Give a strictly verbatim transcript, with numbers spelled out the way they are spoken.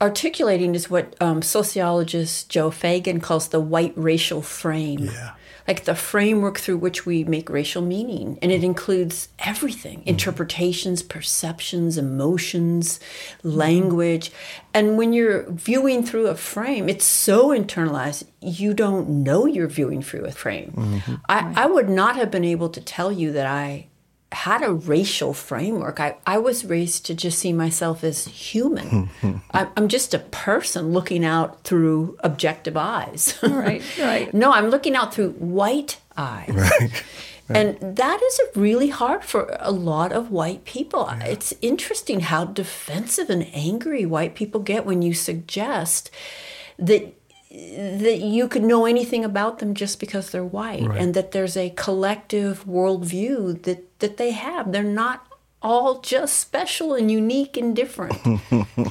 articulating is what um, sociologist Joe Fagan calls the white racial frame. Yeah. Like the framework through which we make racial meaning. And it includes everything, mm-hmm. interpretations, perceptions, emotions, language. And when you're viewing through a frame, it's so internalized, you don't know you're viewing through a frame. Mm-hmm. I, I would not have been able to tell you that I had a racial framework. I, I was raised to just see myself as human. I, I'm just a person looking out through objective eyes. Right, right. No, I'm looking out through white eyes. Right. Right. And that is really hard for a lot of white people. Yeah. It's interesting how defensive and angry white people get when you suggest that that you could know anything about them just because they're white, right. and that there's a collective worldview that, that they have. They're not all just special and unique and different.